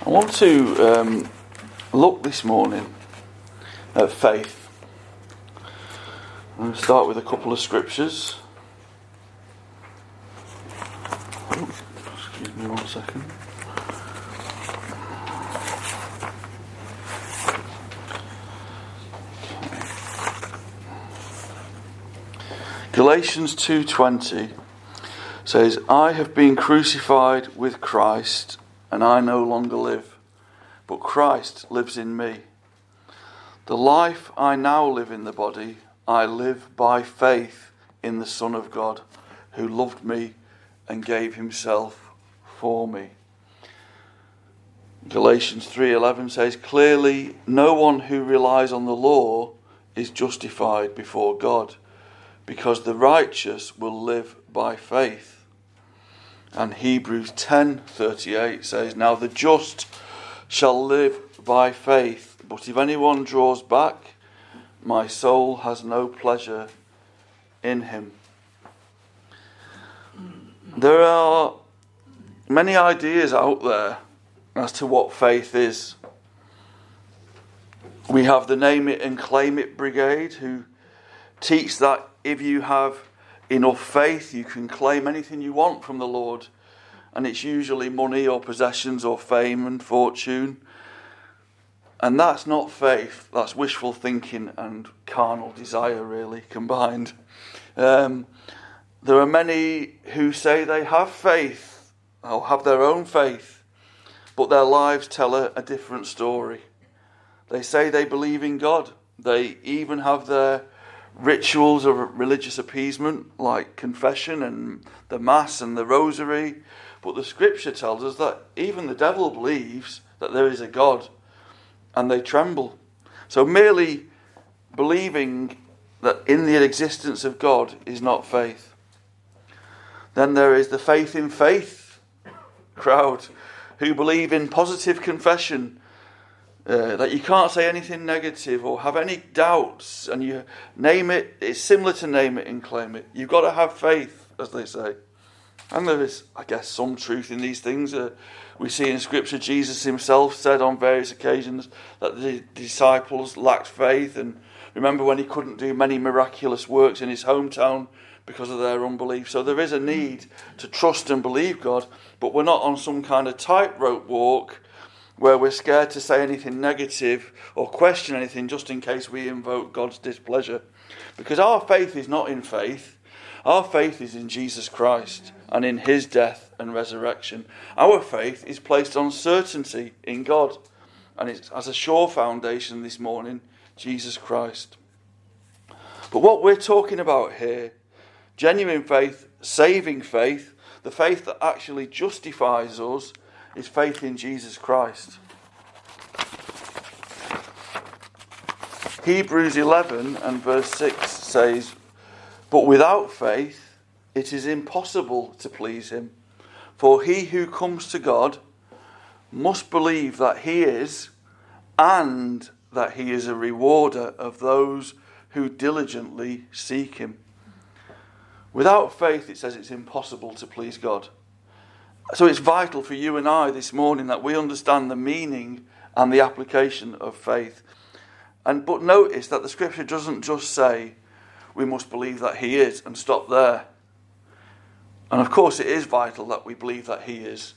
I want to look this morning at faith. I'm going to start with a couple of scriptures. Excuse me 1 second. Galatians 2:20 says, I have been crucified with Christ, and I no longer live, but Christ lives in me. The life I now live in the body, I live by faith in the Son of God, who loved me and gave himself for me. Galatians 3:11 says, clearly no one who relies on the law is justified before God, because the righteous will live by faith. And Hebrews 10:38 says, now the just shall live by faith, but if anyone draws back, my soul has no pleasure in him. There are many ideas out there as to what faith is. We have the Name It and Claim It Brigade, who teach that if you have enough faith, you can claim anything you want from the Lord. And it's usually money or possessions or fame and fortune. And that's not faith. That's wishful thinking and carnal desire, really, combined. There are many who say they have faith, or have their own faith, but their lives tell a different story. They say they believe in God. They even have their rituals of religious appeasement, like confession and the Mass and the Rosary. But the Scripture tells us that even the devil believes that there is a God, and they tremble. So merely believing that in the existence of God is not faith. Then there is the faith in faith crowd, who believe in positive confession, that you can't say anything negative or have any doubts, and you name it, it's similar to name it and claim it. You've got to have faith, as they say. And there is, I guess, some truth in these things. We see in Scripture Jesus himself said on various occasions that the disciples lacked faith, and remember when he couldn't do many miraculous works in his hometown because of their unbelief. So there is a need to trust and believe God, but we're not on some kind of tightrope walk where we're scared to say anything negative or question anything just in case we invoke God's displeasure. Because our faith is not in faith. Our faith is in Jesus Christ and in his death and resurrection. Our faith is placed on certainty in God, and it has a sure foundation this morning, Jesus Christ. But what we're talking about here, genuine faith, saving faith, the faith that actually justifies us, is faith in Jesus Christ. Hebrews 11 and verse 6 says, but without faith it is impossible to please him. For he who comes to God must believe that he is, and that he is a rewarder of those who diligently seek him. Without faith, it says it's impossible to please God. So it's vital for you and I this morning that we understand the meaning and the application of faith. But notice that the Scripture doesn't just say we must believe that he is and stop there. And of course it is vital that we believe that he is.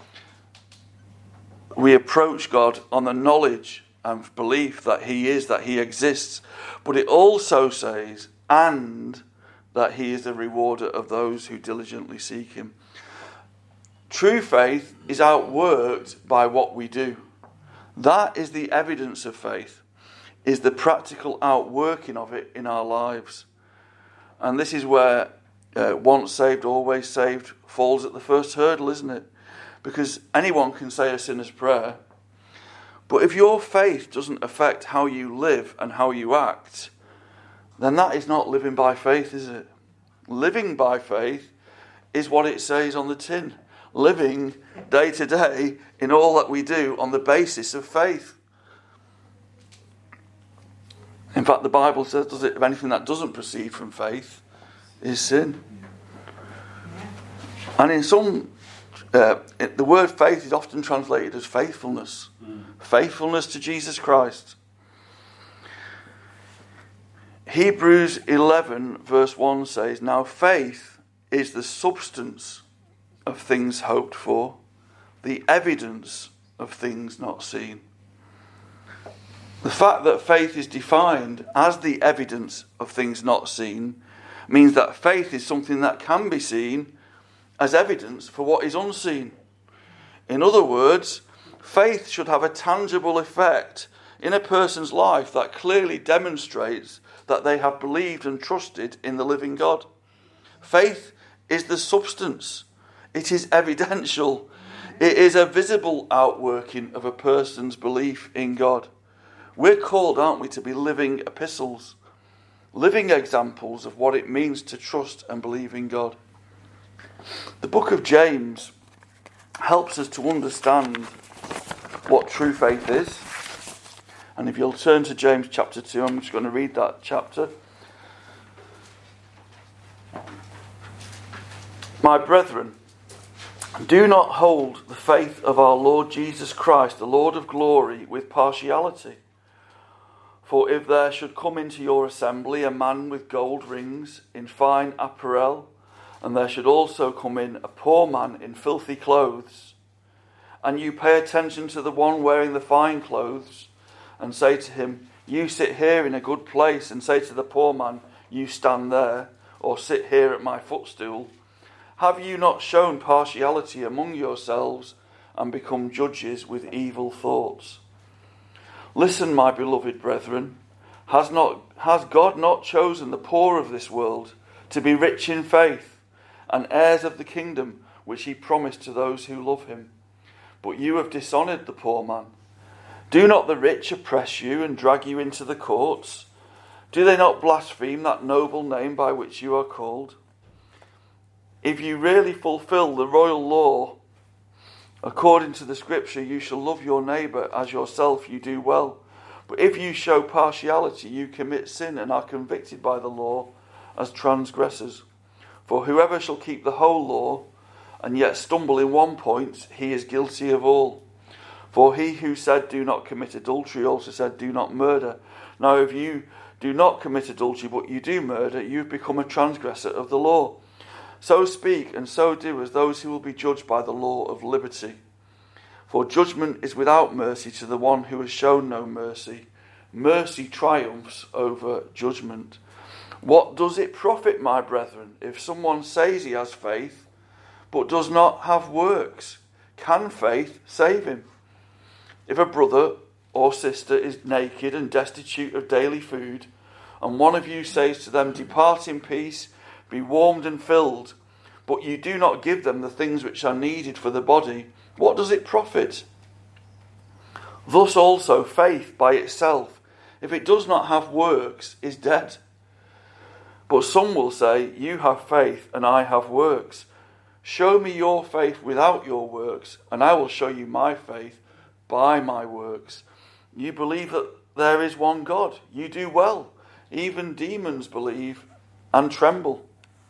We approach God on the knowledge and belief that he is, that he exists. But it also says, and that he is the rewarder of those who diligently seek him. True faith is outworked by what we do. That is the evidence of faith, is the practical outworking of it in our lives. And this is where once saved, always saved falls at the first hurdle, isn't it? Because anyone can say a sinner's prayer, but if your faith doesn't affect how you live and how you act, then that is not living by faith, is it? Living by faith is what it says on the tin. Living day to day in all that we do on the basis of faith. In fact, the Bible says, does it, if anything that doesn't proceed from faith is sin. And in some The word faith is often translated as faithfulness. Faithfulness to Jesus Christ. Hebrews 11 verse 1 says, "Now faith is the substance of things hoped for, the evidence of things not seen." The fact that faith is defined as the evidence of things not seen means that faith is something that can be seen as evidence for what is unseen. In other words, faith should have a tangible effect in a person's life that clearly demonstrates that they have believed and trusted in the living God. Faith is the substance. It is evidential. It is a visible outworking of a person's belief in God. We're called, aren't we, to be living epistles, living examples of what it means to trust and believe in God. The book of James helps us to understand what true faith is. And if you'll turn to James chapter 2, I'm just going to read that chapter. "My brethren, do not hold the faith of our Lord Jesus Christ, the Lord of glory, with partiality. For if there should come into your assembly a man with gold rings in fine apparel, and there should also come in a poor man in filthy clothes, and you pay attention to the one wearing the fine clothes, and say to him, 'You sit here in a good place,' and say to the poor man, 'You stand there,' or 'Sit here at my footstool,' have you not shown partiality among yourselves and become judges with evil thoughts? Listen, my beloved brethren, has God not chosen the poor of this world to be rich in faith and heirs of the kingdom which he promised to those who love him? But you have dishonoured the poor man. Do not the rich oppress you and drag you into the courts? Do they not blaspheme that noble name by which you are called? If you really fulfill the royal law, according to the scripture, you shall love your neighbour as yourself, you do well. But if you show partiality, you commit sin and are convicted by the law as transgressors. For whoever shall keep the whole law and yet stumble in one point, he is guilty of all. For he who said, 'Do not commit adultery,' also said, 'Do not murder.' Now if you do not commit adultery, but you do murder, you've become a transgressor of the law. So speak and so do as those who will be judged by the law of liberty. For judgment is without mercy to the one who has shown no mercy. Mercy triumphs over judgment. What does it profit, my brethren, if someone says he has faith, but does not have works? Can faith save him? If a brother or sister is naked and destitute of daily food, and one of you says to them, 'Depart in peace, be warmed and filled,' but you do not give them the things which are needed for the body, what does it profit? Thus also faith by itself, if it does not have works, is dead. But some will say, 'You have faith and I have works. Show me your faith without your works, and I will show you my faith by my works.' You believe that there is one God. You do well. Even demons believe and tremble.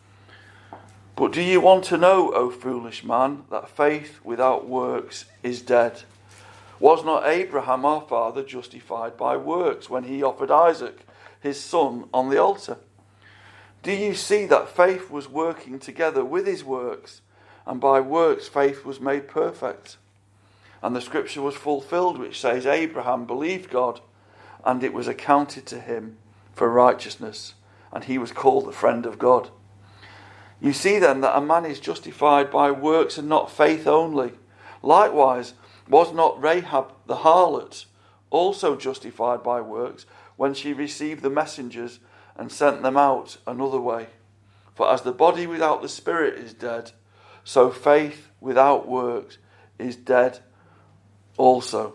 But do you want to know, O foolish man, that faith without works is dead? Was not Abraham our father justified by works when he offered Isaac, his son, on the altar? Do you see that faith was working together with his works, and by works faith was made perfect? And the scripture was fulfilled which says, 'Abraham believed God, and it was accounted to him for righteousness, and he was called the friend of God.' You see then that a man is justified by works and not faith only. Likewise, was not Rahab the harlot also justified by works when she received the messengers and sent them out another way? For as the body without the spirit is dead, so faith without works is dead also."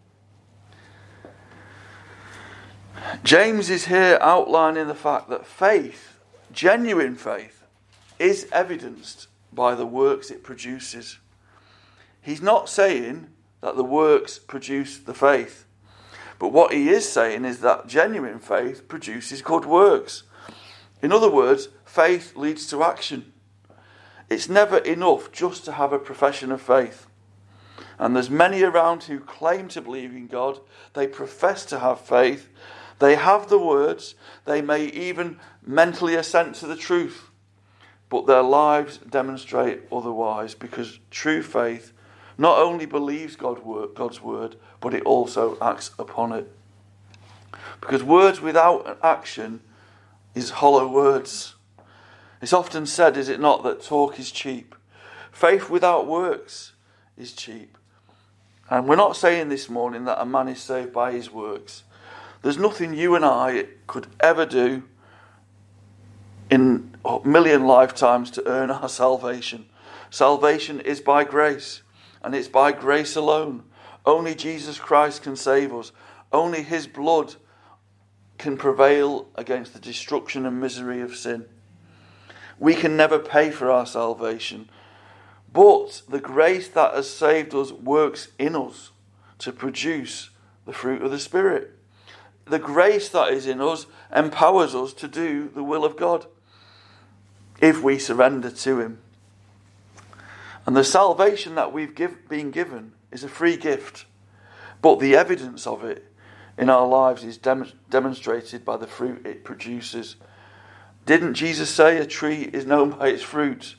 James is here outlining the fact that faith, genuine faith, is evidenced by the works it produces. He's not saying that the works produce the faith, but what he is saying is that genuine faith produces good works. In other words, faith leads to action. It's never enough just to have a profession of faith. And there's many around who claim to believe in God. They profess to have faith. They have the words. They may even mentally assent to the truth. But their lives demonstrate otherwise, because true faith not only believes God's word, but it also acts upon it. Because words without an action is hollow words. It's often said, is it not, that talk is cheap? Faith without works is cheap. And we're not saying this morning that a man is saved by his works. There's nothing you and I could ever do in a million lifetimes to earn our salvation. Salvation is by grace, and it's by grace alone. Only Jesus Christ can save us. Only his blood can prevail against the destruction and misery of sin. We can never pay for our salvation, but the grace that has saved us works in us to produce the fruit of the Spirit. The grace that is in us empowers us to do the will of God if we surrender to him. And the salvation that we've been given is a free gift, but the evidence of it in our lives is demonstrated by the fruit it produces. Didn't Jesus say a tree is known by its fruit?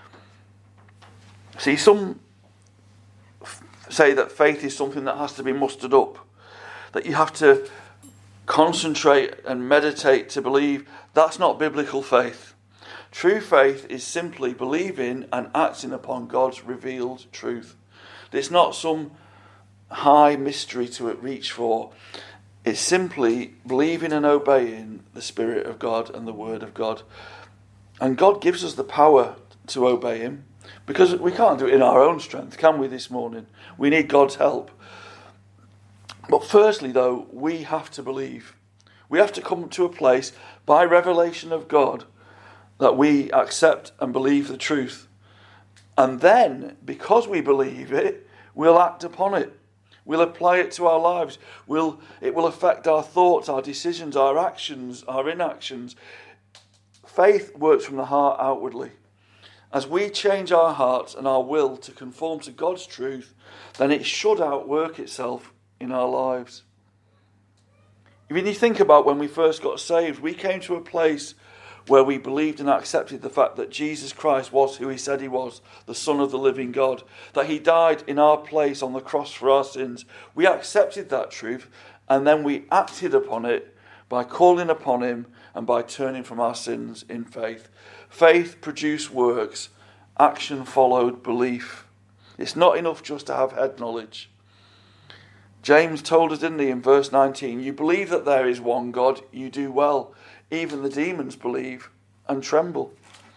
See, some say that faith is something that has to be mustered up, that you have to concentrate and meditate to believe. That's not biblical faith. True faith is simply believing and acting upon God's revealed truth. It's not some high mystery to reach for. It's simply believing and obeying the Spirit of God and the Word of God. And God gives us the power to obey him, because we can't do it in our own strength, can we, this morning? We need God's help. But firstly, though, we have to believe. We have to come to a place, by revelation of God, that we accept and believe the truth. And then, because we believe it, we'll act upon it. We'll apply it to our lives. It will affect our thoughts, our decisions, our actions, our inactions. Faith works from the heart outwardly. As we change our hearts and our will to conform to God's truth, then it should outwork itself in our lives. When you think about when we first got saved, we came to a place where we believed and accepted the fact that Jesus Christ was who he said he was, the Son of the living God, that he died in our place on the cross for our sins. We accepted that truth, and then we acted upon it by calling upon him and by turning from our sins in faith. Faith produced works. Action followed belief. It's not enough just to have head knowledge. James told us, didn't he, in verse 19, you believe that there is one God, you do well. Even the demons believe and tremble.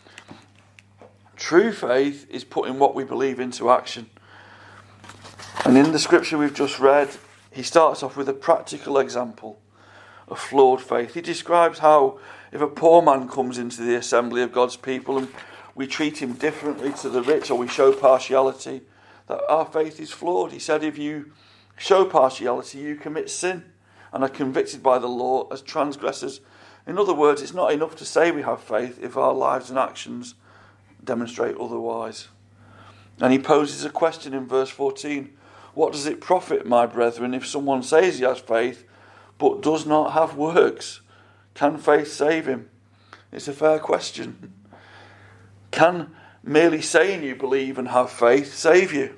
True faith is putting what we believe into action. And in the scripture we've just read, he starts off with a practical example of flawed faith. He describes how if a poor man comes into the assembly of God's people and we treat him differently to the rich, or we show partiality, that our faith is flawed. He said if you show partiality, you commit sin and are convicted by the law as transgressors. In other words, it's not enough to say we have faith if our lives and actions demonstrate otherwise. And he poses a question in verse 14. What does it profit, my brethren, if someone says he has faith but does not have works? Can faith save him? It's a fair question. Can merely saying you believe and have faith save you?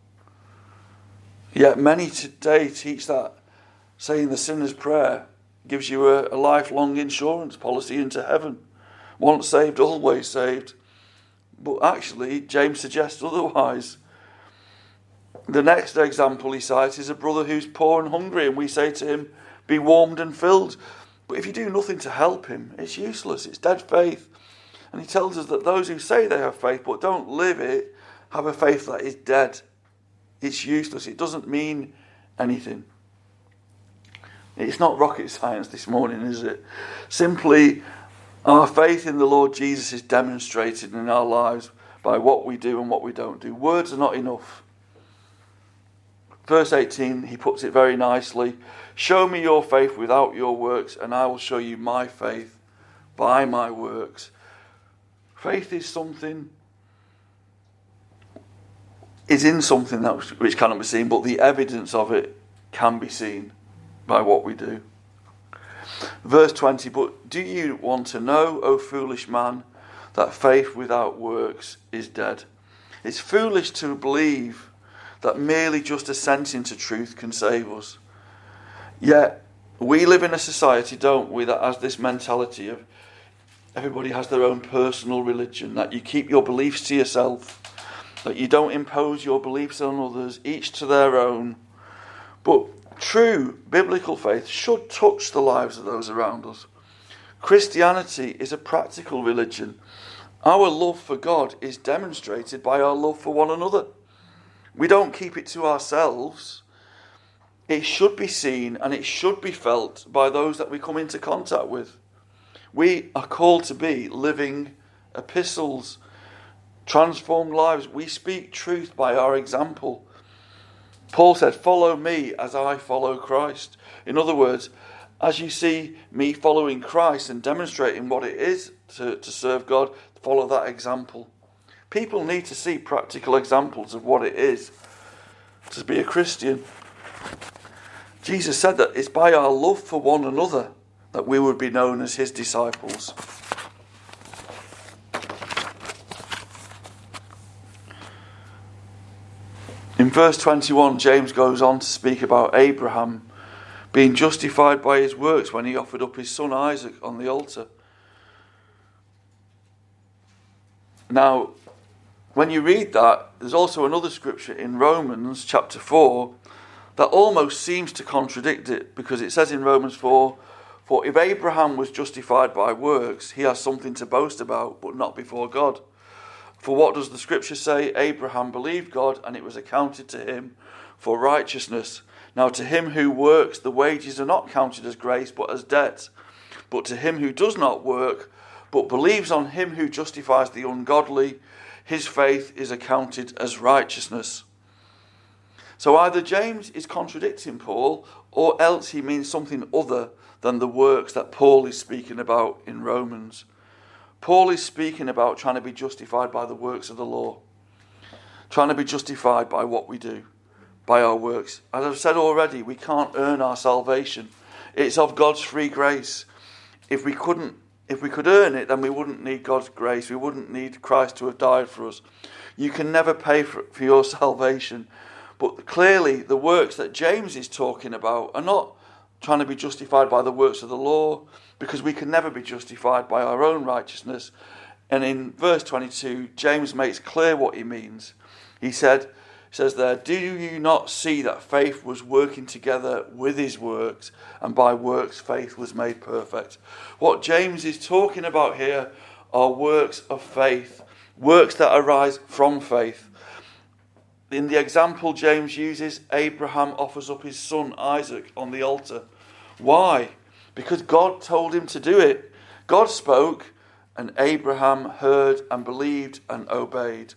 Yet many today teach that saying the sinner's prayer gives you a lifelong insurance policy into heaven. Once saved, always saved. But actually, James suggests otherwise. The next example he cites is a brother who's poor and hungry, and we say to him, be warmed and filled. But if you do nothing to help him, it's useless, it's dead faith. And he tells us that those who say they have faith but don't live it have a faith that is dead. It's useless, it doesn't mean anything. It's not rocket science this morning, is it? Simply, our faith in the Lord Jesus is demonstrated in our lives by what we do and what we don't do. Words are not enough. Verse 18, he puts it very nicely. Show me your faith without your works, and I will show you my faith by my works. Faith is something is in something which cannot be seen, but the evidence of it can be seen by what we do. Verse 20, but do you want to know, O foolish man, that faith without works is dead? It's foolish to believe that merely just assenting to truth can save us. Yet, we live in a society, don't we, that has this mentality of everybody has their own personal religion, that you keep your beliefs to yourself, that you don't impose your beliefs on others, each to their own. But true biblical faith should touch the lives of those around us. Christianity is a practical religion. Our love for God is demonstrated by our love for one another. We don't keep it to ourselves. It should be seen and it should be felt by those that we come into contact with. We are called to be living epistles, transformed lives. We speak truth by our example. Paul said, follow me as I follow Christ. In other words, as you see me following Christ and demonstrating what it is to serve God, follow that example. People need to see practical examples of what it is to be a Christian. Jesus said that it's by our love for one another that we would be known as his disciples. In verse 21, James goes on to speak about Abraham being justified by his works when he offered up his son Isaac on the altar. Now, when you read that, there's also another scripture in Romans chapter 4 that almost seems to contradict it, because it says in Romans 4, for if Abraham was justified by works, he has something to boast about, but not before God. For what does the scripture say? Abraham believed God, and it was accounted to him for righteousness. Now to him who works, the wages are not counted as grace, but as debt. But to him who does not work, but believes on him who justifies the ungodly, his faith is accounted as righteousness. So either James is contradicting Paul, or else he means something other than the works that Paul is speaking about in Romans. Paul is speaking about trying to be justified by the works of the law, trying to be justified by what we do, by our works. As I've said already, we can't earn our salvation. It's of God's free grace. If we could earn it, then we wouldn't need God's grace. We wouldn't need Christ to have died for us. You can never pay for your salvation. But clearly, the works that James is talking about are not trying to be justified by the works of the law, because we can never be justified by our own righteousness. And in verse 22, James makes clear what he means. He says there, do you not see that faith was working together with his works, and by works faith was made perfect? What James is talking about here are works of faith, works that arise from faith. In the example James uses, Abraham offers up his son Isaac on the altar. Why? Because God told him to do it. God spoke, and Abraham heard and believed and obeyed.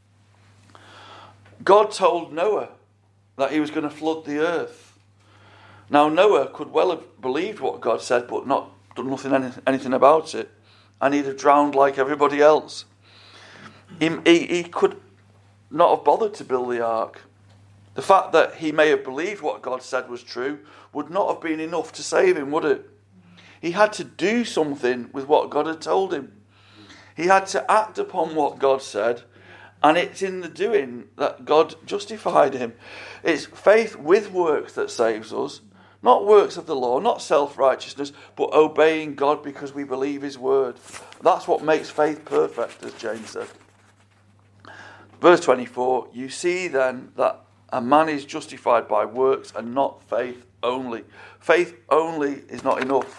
God told Noah that he was going to flood the earth. Now Noah could well have believed what God said, but not done anything about it, and he'd have drowned like everybody else. He could not have bothered to build the ark. The fact that he may have believed what God said was true would not have been enough to save him, would it? He had to do something with what God had told him. He had to act upon what God said, and it's in the doing that God justified him. It's faith with works that saves us, not works of the law, not self-righteousness, but obeying God because we believe his word. That's what makes faith perfect, as James said. Verse 24, you see then that a man is justified by works and not faith only. Faith only is not enough.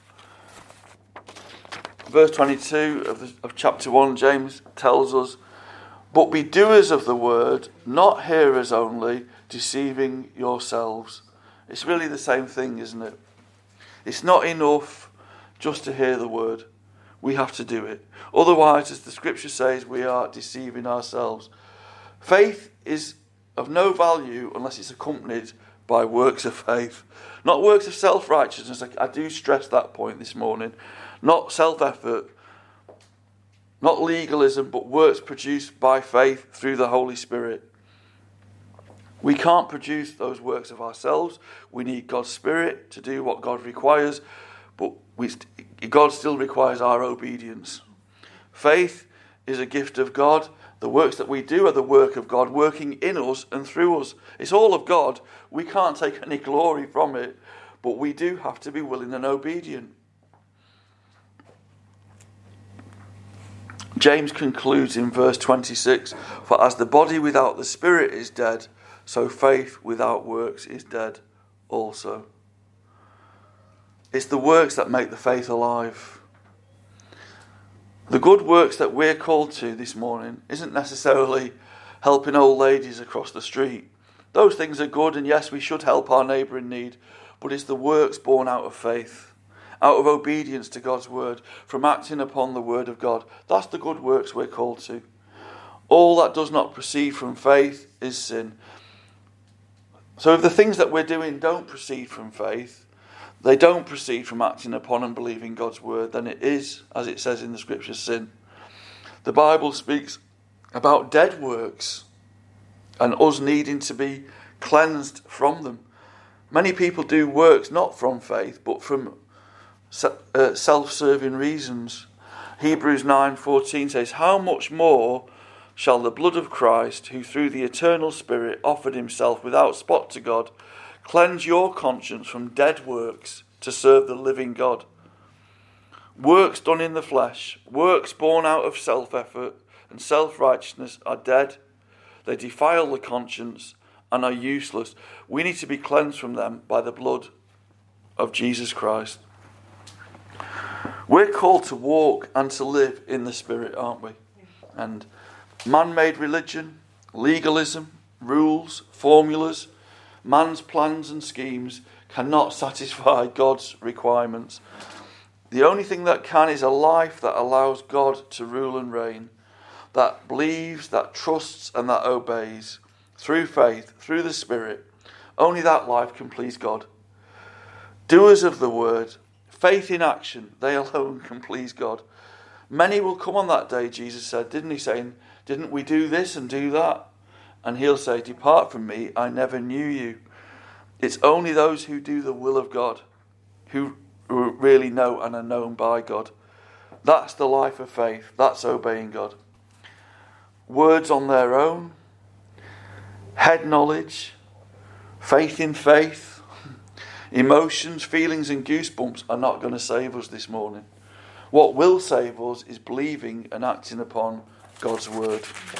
Verse 22 of chapter 1, James tells us, but be doers of the word, not hearers only, deceiving yourselves. It's really the same thing, isn't it? It's not enough just to hear the word. We have to do it. Otherwise, as the scripture says, we are deceiving ourselves. Faith is of no value unless it's accompanied by works of faith. Not works of self-righteousness. I do stress that point this morning. Not self-effort, not legalism, but works produced by faith through the Holy Spirit. We can't produce those works of ourselves. We need God's Spirit to do what God requires, but God still requires our obedience. Faith is a gift of God. The works that we do are the work of God working in us and through us. It's all of God. We can't take any glory from it, but we do have to be willing and obedient. James concludes in verse 26, "For as the body without the spirit is dead, so faith without works is dead also." It's the works that make the faith alive. The good works that we're called to this morning isn't necessarily helping old ladies across the street. Those things are good, and yes, we should help our neighbour in need, but it's the works born out of faith, out of obedience to God's word, from acting upon the word of God. That's the good works we're called to. All that does not proceed from faith is sin. So if the things that we're doing don't proceed from faith, they don't proceed from acting upon and believing God's word, then it is, as it says in the scriptures, sin. The Bible speaks about dead works and us needing to be cleansed from them. Many people do works not from faith, but from self-serving reasons. Hebrews 9:14 says, "How much more shall the blood of Christ, who through the eternal Spirit offered himself without spot to God, cleanse your conscience from dead works to serve the living God." Works done in the flesh, works born out of self-effort and self-righteousness are dead. They defile the conscience and are useless. We need to be cleansed from them by the blood of Jesus Christ. We're called to walk and to live in the Spirit, aren't we? And man-made religion, legalism, rules, formulas, man's plans and schemes cannot satisfy God's requirements. The only thing that can is a life that allows God to rule and reign, that believes, that trusts and that obeys through faith, through the Spirit. Only that life can please God. Doers of the word, faith in action, they alone can please God. Many will come on that day, Jesus said, didn't he, saying, "Didn't we do this and do that?" And he'll say, "Depart from me, I never knew you." It's only those who do the will of God who really know and are known by God. That's the life of faith. That's obeying God. Words on their own, head knowledge, faith in faith, emotions, feelings and goosebumps are not going to save us this morning. What will save us is believing and acting upon God's word.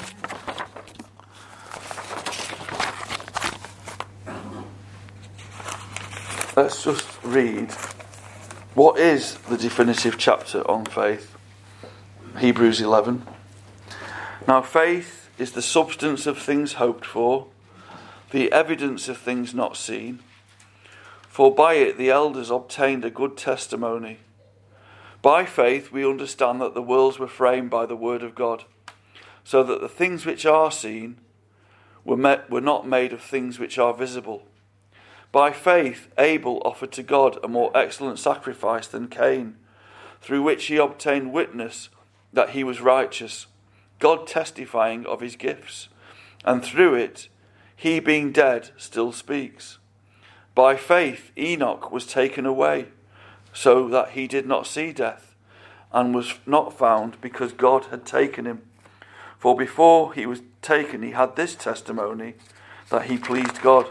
Let's just read what is the definitive chapter on faith. Hebrews 11. "Now faith is the substance of things hoped for, the evidence of things not seen. For by it the elders obtained a good testimony. By faith we understand that the worlds were framed by the word of God, so that the things which are seen were not made of things which are visible. By faith Abel offered to God a more excellent sacrifice than Cain, through which he obtained witness that he was righteous, God testifying of his gifts, and through it he, being dead, still speaks. By faith Enoch was taken away, so that he did not see death, and was not found because God had taken him. For before he was taken he had this testimony, that he pleased God.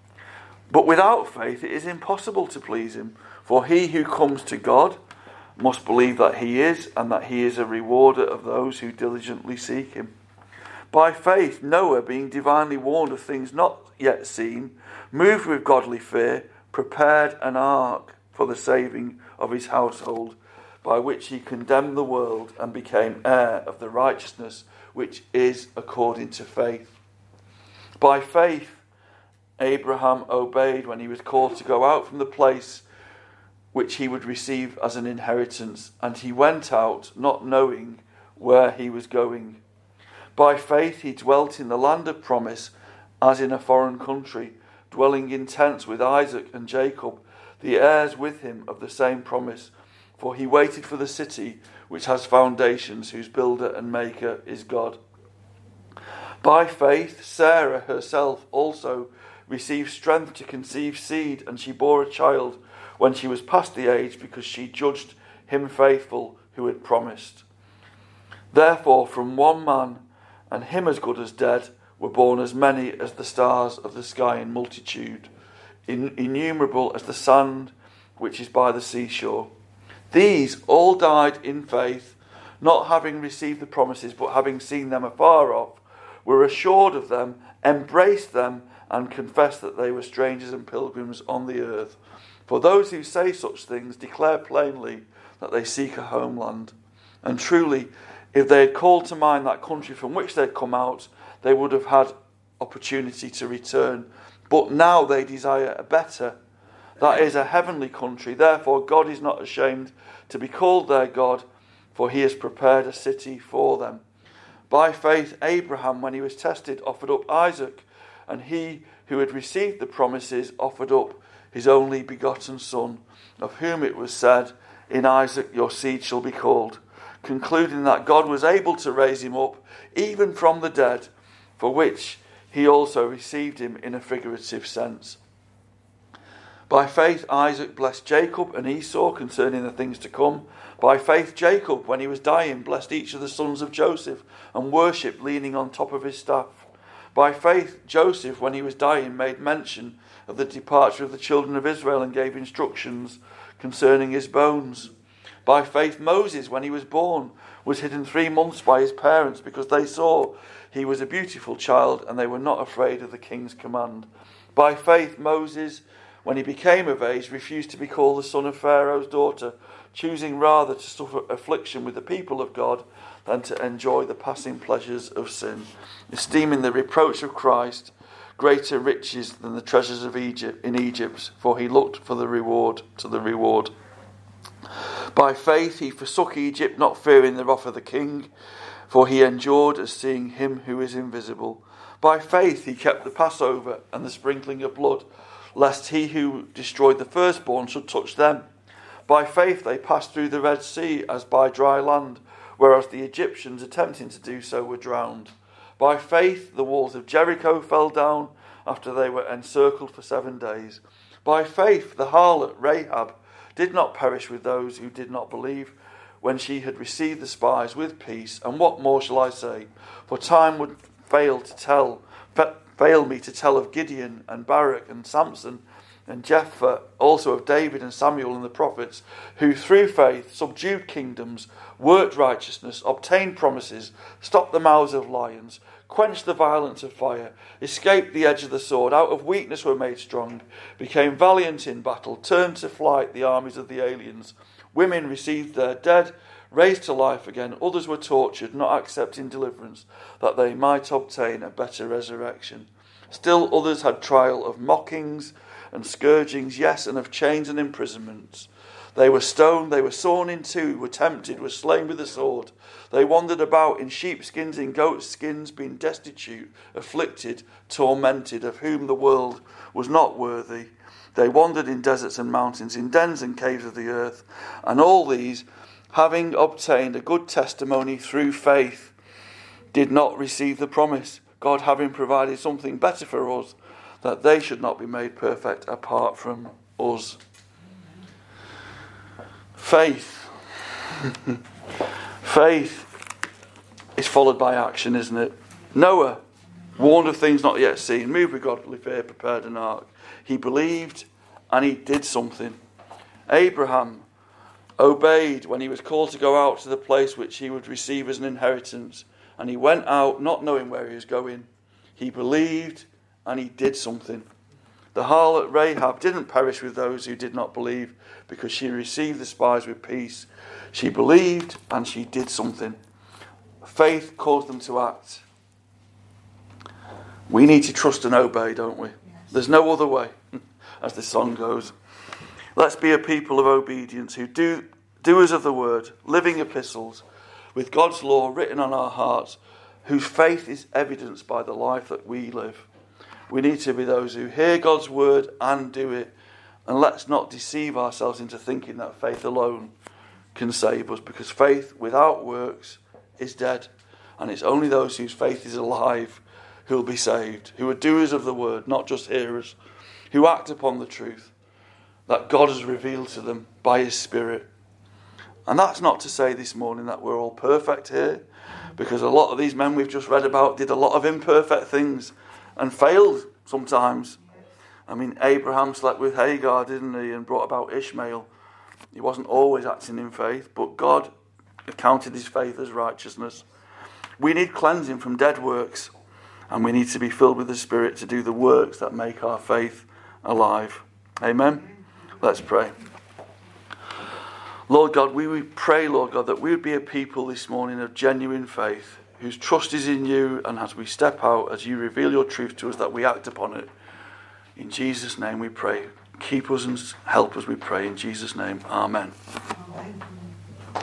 But without faith it is impossible to please him, for he who comes to God must believe that he is, and that he is a rewarder of those who diligently seek him. By faith Noah, being divinely warned of things not yet seen, moved with godly fear, prepared an ark for the saving of his household, by which he condemned the world and became heir of the righteousness which is according to faith. By faith Abraham obeyed when he was called to go out from the place which he would receive as an inheritance, and he went out not knowing where he was going. By faith he dwelt in the land of promise, as in a foreign country, dwelling in tents with Isaac and Jacob, the heirs with him of the same promise. For he waited for the city which has foundations, whose builder and maker is God. By faith, Sarah herself also received strength to conceive seed, and she bore a child when she was past the age, because she judged him faithful who had promised. Therefore, from one man, and him as good as dead, were born as many as the stars of the sky in multitude, innumerable as the sand which is by the seashore. These all died in faith, not having received the promises, but having seen them afar off, were assured of them, embraced them, and confessed that they were strangers and pilgrims on the earth. For those who say such things declare plainly that they seek a homeland. And truly, if they had called to mind that country from which they had come out, they would have had opportunity to return. But now they desire a better, that is, a heavenly country. Therefore God is not ashamed to be called their God, for he has prepared a city for them. By faith Abraham, when he was tested, offered up Isaac, and he who had received the promises offered up his only begotten son, of whom it was said, in Isaac your seed shall be called, concluding that God was able to raise him up even from the dead, for which he also received him in a figurative sense. By faith Isaac blessed Jacob and Esau concerning the things to come. By faith Jacob, when he was dying, blessed each of the sons of Joseph and worshipped leaning on top of his staff. By faith Joseph, when he was dying, made mention of the departure of the children of Israel and gave instructions concerning his bones. By faith Moses, when he was born, was hidden 3 months by his parents, because they saw he was a beautiful child and they were not afraid of the king's command. By faith Moses, when he became of age, refused to be called the son of Pharaoh's daughter, choosing rather to suffer affliction with the people of God than to enjoy the passing pleasures of sin, esteeming the reproach of Christ greater riches than the treasures of Egypt, for he looked for the reward to the reward. By faith he forsook Egypt, not fearing the wrath of the king, for he endured as seeing him who is invisible. By faith he kept the Passover and the sprinkling of blood, lest he who destroyed the firstborn should touch them. By faith they passed through the Red Sea as by dry land, whereas the Egyptians attempting to do so were drowned. By faith the walls of Jericho fell down after they were encircled for 7 days. By faith the harlot Rahab did not perish with those who did not believe, when she had received the spies with peace. And what more shall I say? For time would fail me to tell of Gideon and Barak and Samson and Jephthah, also of David and Samuel and the prophets, who through faith subdued kingdoms, worked righteousness, obtained promises, stopped the mouths of lions, quenched the violence of fire, escaped the edge of the sword, out of weakness were made strong, became valiant in battle, turned to flight the armies of the aliens. Women received their dead, raised to life again. Others were tortured, not accepting deliverance, that they might obtain a better resurrection. Still others had trial of mockings and scourgings, yes, and of chains and imprisonments. They were stoned, they were sawn in two, were tempted, were slain with the sword. They wandered about in sheepskins, in goat skins, being destitute, afflicted, tormented, of whom the world was not worthy. They wandered in deserts and mountains, in dens and caves of the earth. And all these, having obtained a good testimony through faith, did not receive the promise, God having provided something better for us, that they should not be made perfect apart from us. Faith. Faith is followed by action, isn't it? Noah, warned of things not yet seen, moved with godly fear, prepared an ark. He believed and he did something. Abraham obeyed when he was called to go out to the place which he would receive as an inheritance. And he went out not knowing where he was going. He believed and he did something. The harlot Rahab didn't perish with those who did not believe, because she received the spies with peace. She believed and she did something. Faith caused them to act. We need to trust and obey, don't we? Yes. There's no other way, as the song goes. Let's be a people of obedience who doers of the word, living epistles, with God's law written on our hearts, whose faith is evidenced by the life that we live. We need to be those who hear God's word and do it. And let's not deceive ourselves into thinking that faith alone can save us, because faith without works is dead. And it's only those whose faith is alive who will be saved, who are doers of the word, not just hearers, who act upon the truth that God has revealed to them by his Spirit. And that's not to say this morning that we're all perfect here, because a lot of these men we've just read about did a lot of imperfect things and failed sometimes. I mean, Abraham slept with Hagar, didn't he, and brought about Ishmael. He wasn't always acting in faith, but God accounted his faith as righteousness. We need cleansing from dead works, and we need to be filled with the Spirit to do the works that make our faith alive. Amen? Let's pray. Lord God, we pray, Lord God, that we would be a people this morning of genuine faith, whose trust is in you, and as we step out, as you reveal your truth to us, that we act upon it. In Jesus' name we pray. Keep us and help us, we pray. In Jesus' name, amen. Amen.